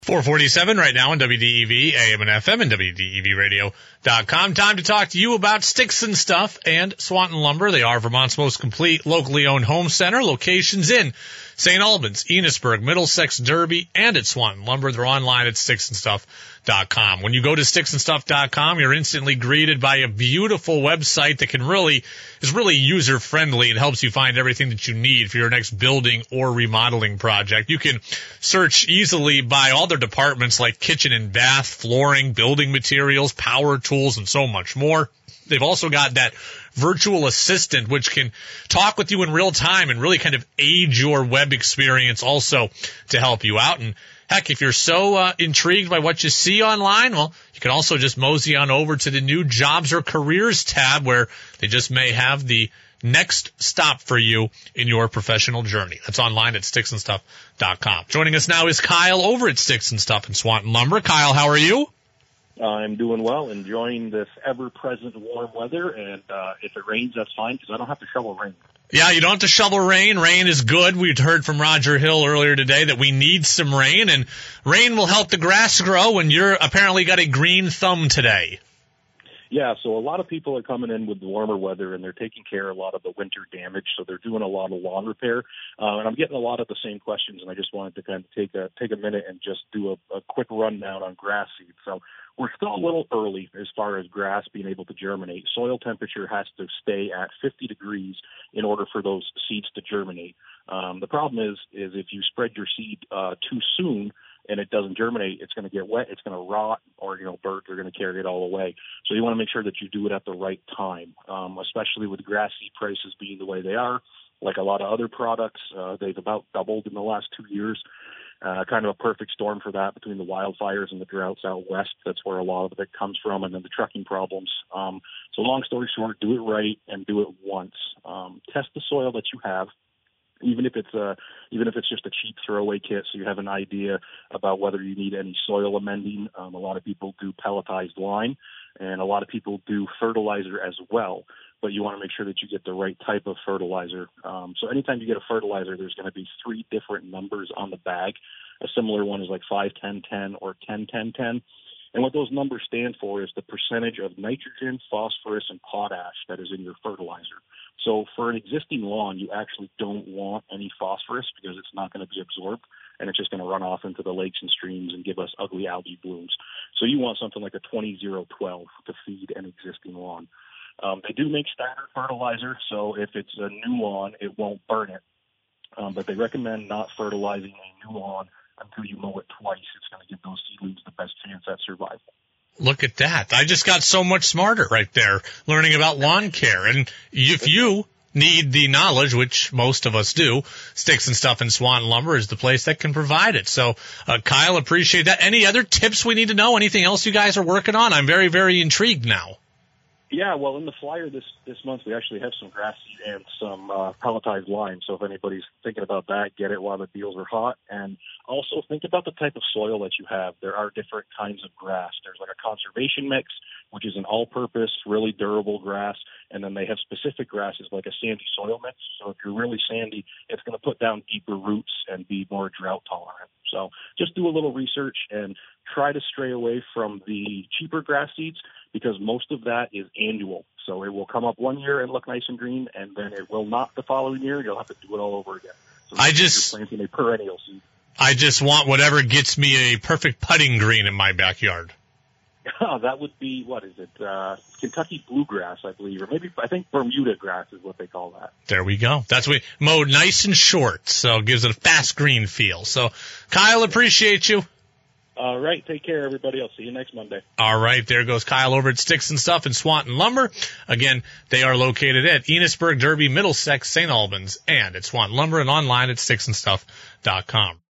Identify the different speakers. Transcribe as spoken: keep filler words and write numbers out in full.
Speaker 1: four forty-seven right now on W D E V, A M and F M, and W D E V radio dot com. Time to talk to you about Sticks and Stuff and Swanton Lumber. They are Vermont's most complete locally owned home center. Locations in Saint Albans, Enosburg, Middlesex, Derby, and at Swanton Lumber. They're online at sticks and stuff dot com. When you go to sticks and stuff dot com, you're instantly greeted by a beautiful website that can really is really user friendly and helps you find everything that you need for your next building or remodeling project. You can search easily by all their departments like kitchen and bath, flooring, building materials, power tools, and so much more. They've also got that virtual assistant, which can talk with you in real time and really kind of aid your web experience also to help you out. And heck, if you're so uh, intrigued by what you see online, well, you can also just mosey on over to the new Jobs or Careers tab, where they just may have the next stop for you in your professional journey. That's online at sticks and stuff dot com. Joining us now is Kyle over at Sticks and Stuff in Swanton Lumber. Kyle, how are you?
Speaker 2: I'm doing well, enjoying this ever-present warm weather, and uh, if it rains, that's fine, because I don't have to shovel rain.
Speaker 1: Yeah, you don't have to shovel rain. Rain is good. We'd heard from Roger Hill earlier today that we need some rain, and rain will help the grass grow, and you're apparently got a green thumb today.
Speaker 2: Yeah, so a lot of people are coming in with the warmer weather, and they're taking care of a lot of the winter damage, so they're doing a lot of lawn repair. Uh, and I'm getting a lot of the same questions, and I just wanted to kind of take a take a minute and just do a, a quick rundown on grass seed. So we're still a little early as far as grass being able to germinate. Soil temperature has to stay at fifty degrees in order for those seeds to germinate. Um, the problem is, is if you spread your seed uh, too soon, and it doesn't germinate, it's going to get wet, it's going to rot, or, you know, birds are going to carry it all away. So you want to make sure that you do it at the right time, um, especially with grass seed prices being the way they are. Like a lot of other products, uh, they've about doubled in the last two years. Uh, kind of a perfect storm for that between the wildfires and the droughts out west. That's where a lot of it comes from, and then the trucking problems. Um, so long story short, do it right and do it once. Um, test the soil that you have. Even if it's a, even if it's just a cheap throwaway kit, so you have an idea about whether you need any soil amending. Um, a lot of people do pelletized lime, and a lot of people do fertilizer as well. But you want to make sure that you get the right type of fertilizer. Um, so anytime you get a fertilizer, there's going to be three different numbers on the bag. A similar one is like five, ten, ten, or ten, ten, ten. And what those numbers stand for is the percentage of nitrogen, phosphorus, and potash that is in your fertilizer. So for an existing lawn, you actually don't want any phosphorus because it's not going to be absorbed, and it's just going to run off into the lakes and streams and give us ugly algae blooms. So you want something like a twenty zero twelve to feed an existing lawn. Um, they do make standard fertilizer, so if it's a new lawn, it won't burn it. Um, but they recommend not fertilizing a new lawn until you mow it twice. It's going to give those seedlings the best chance at survival.
Speaker 1: Look at that. I just got so much smarter right there, learning about lawn care. And if you need the knowledge, which most of us do, Sticks and Stuff in Swanton Lumber is the place that can provide it. So, uh, Kyle, appreciate that. Any other tips we need to know? Anything else you guys are working on? I'm very, very intrigued now.
Speaker 2: Yeah, well, in the flyer this, this month, we actually have some grass seed and some uh, pelletized lime. So if anybody's thinking about that, get it while the deals are hot. And also think about the type of soil that you have. There are different kinds of grass. There's like a conservation mix, which is an all-purpose, really durable grass. And then they have specific grasses like a sandy soil mix. So if you're really sandy, it's going to put down deeper roots and be more drought tolerant. So just do a little research and try to stray away from the cheaper grass seeds, because most of that is annual. So it will come up one year and look nice and green, and then it will not the following year. You'll have to do it all over again. So
Speaker 1: I just
Speaker 2: you're planting a perennial seed.
Speaker 1: I just want whatever gets me a perfect putting green in my backyard.
Speaker 2: Oh, that would be, what is it, uh, Kentucky bluegrass, I believe, or maybe, I think Bermuda grass is what they call that.
Speaker 1: There we go. That's what we mowed nice and short, so it gives it a fast green feel. So, Kyle, appreciate you.
Speaker 2: All right, take care, everybody. I'll see you next Monday.
Speaker 1: All right, there goes Kyle over at Sticks and Stuff in Swanton Lumber. Again, they are located at Enosburg, Derby, Middlesex, Saint Albans, and at Swanton Lumber, and online at sticks and stuff dot com.